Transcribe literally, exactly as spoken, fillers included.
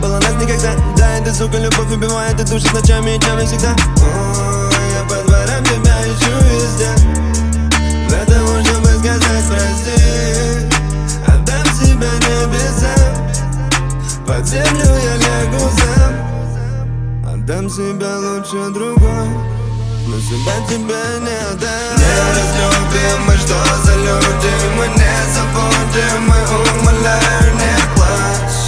было нас никогда. Да, эта сука любовь убивает и душит ночами и днями всегда. О, я по дворам тебя ищу везде, для того, чтобы сказать прости. Отдам себя небесам, под землю я лягу сам. Отдам себя лучше другой, но себя тебе не отдам. Не разлюбим мы, что за люди, мы не забудем, мы умоляю, не плачь.